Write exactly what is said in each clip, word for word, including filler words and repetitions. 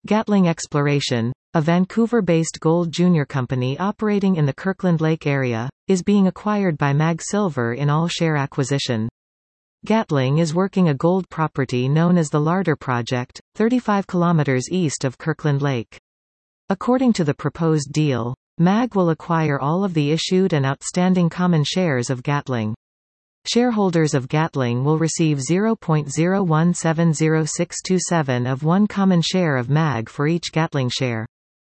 Gatling Exploration, a Vancouver-based gold junior company operating in the Kirkland Lake area, is being acquired by MAG Silver in all-share acquisition. Gatling is working a gold property known as the Larder Project, thirty-five kilometers east of Kirkland Lake. According to the proposed deal, MAG will acquire all of the issued and outstanding common shares of Gatling. Shareholders of Gatling will receive zero point zero one seven zero six two seven of one common share of MAG for each Gatling share.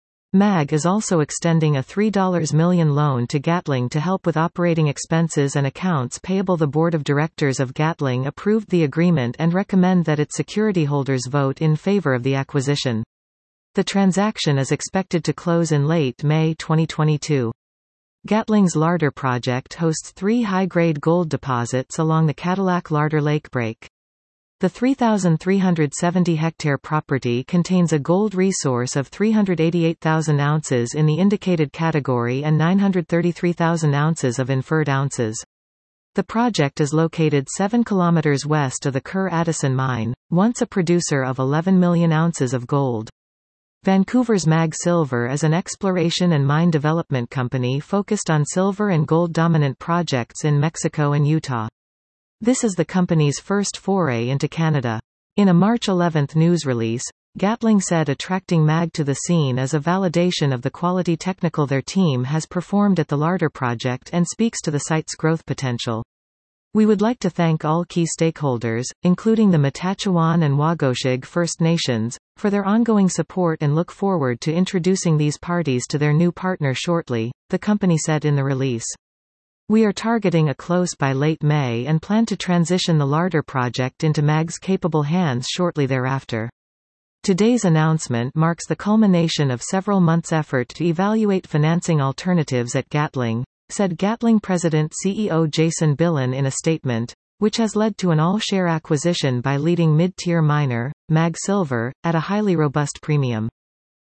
MAG is also extending a three million dollars loan to Gatling to help with operating expenses and accounts payable. The board of directors of Gatling approved the agreement and recommend that its security holders vote in favor of the acquisition. The transaction is expected to close in late May twenty twenty-two. Gatling's Larder project hosts three high-grade gold deposits along the Cadillac-Larder Lake Break. The three thousand three hundred seventy hectare property contains a gold resource of three hundred eighty-eight thousand ounces in the indicated category and nine hundred thirty-three thousand ounces of inferred ounces. The project is located seven kilometers west of the Kerr-Addison mine, once a producer of eleven million ounces of gold. Vancouver's MAG Silver is an exploration and mine development company focused on silver and gold-dominant projects in Mexico and Utah. This is the company's first foray into Canada. In a March eleventh news release, Gatling said attracting MAG to the scene is a validation of the quality technical their team has performed at the Larder project and speaks to the site's growth potential. We would like to thank all key stakeholders, including the Matachewan and Wagoshig First Nations, for their ongoing support and look forward to introducing these parties to their new partner shortly, the company said in the release. We are targeting a close by late May and plan to transition the Larder project into MAG's capable hands shortly thereafter. Today's announcement marks the culmination of several months' effort to evaluate financing alternatives at Gatling, said Gatling President C E O Jason Billen in a statement, which has led to an all-share acquisition by leading mid-tier miner, MAG Silver, at a highly robust premium.